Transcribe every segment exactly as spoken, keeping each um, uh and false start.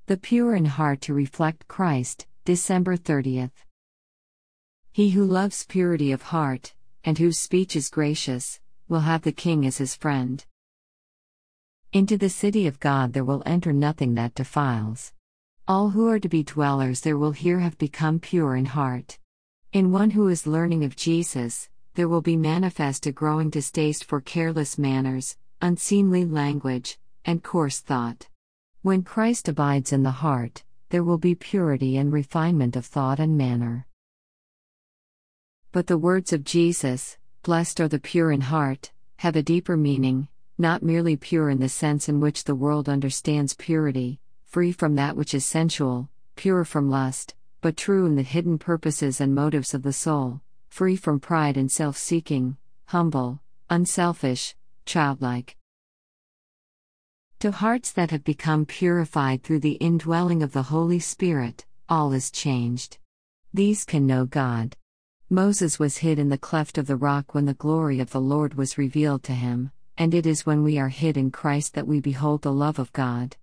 The pure in heart to reflect Christ, December thirtieth. He who loves purity of heart, and whose speech is gracious, will have the King as his friend. Into the city of God there will enter nothing that defiles. All who are to be dwellers there will here have become pure in heart. In one who is learning of Jesus, there will be manifest a growing distaste for careless manners, unseemly language, and coarse thought. When Christ abides in the heart, there will be purity and refinement of thought and manner. But the words of Jesus, "Blessed are the pure in heart," have a deeper meaning, not merely pure in the sense in which the world understands purity, free from that which is sensual, pure from lust, but true in the hidden purposes and motives of the soul, free from pride and self-seeking, humble, unselfish, childlike. To hearts that have become purified through the indwelling of the Holy Spirit, all is changed. These can know God. Moses was hid in the cleft of the rock when the glory of the Lord was revealed to him, and it is when we are hid in Christ that we behold the love of God.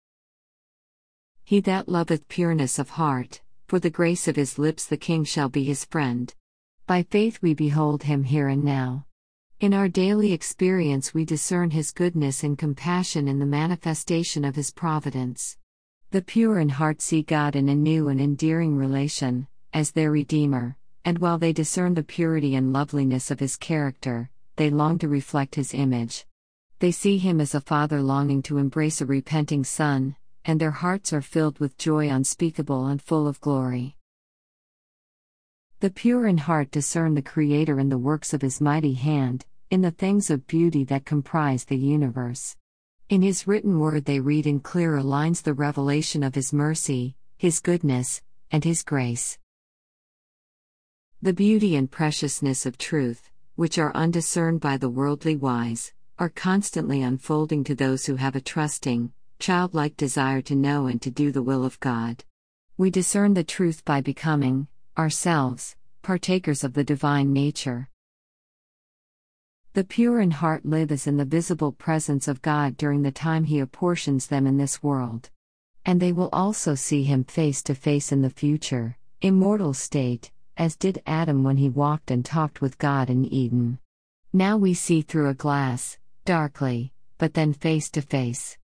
He that loveth pureness of heart, for the grace of his lips the King shall be his friend. By faith we behold him here and now. In our daily experience we discern his goodness and compassion in the manifestation of his providence. The pure in heart see God in a new and endearing relation, as their Redeemer, and while they discern the purity and loveliness of his character, they long to reflect his image. They see him as a father longing to embrace a repenting son, and their hearts are filled with joy unspeakable and full of glory. The pure in heart discern the Creator in the works of his mighty hand, in the things of beauty that comprise the universe. In his written word they read in clearer lines the revelation of his mercy, his goodness, and his grace. The beauty and preciousness of truth, which are undiscerned by the worldly wise, are constantly unfolding to those who have a trusting, childlike desire to know and to do the will of God. We discern the truth by becoming, ourselves, partakers of the divine nature. The pure in heart live as in the visible presence of God during the time he apportions them in this world. And they will also see him face to face in the future, immortal state, as did Adam when he walked and talked with God in Eden. Now we see through a glass, darkly, but then face to face.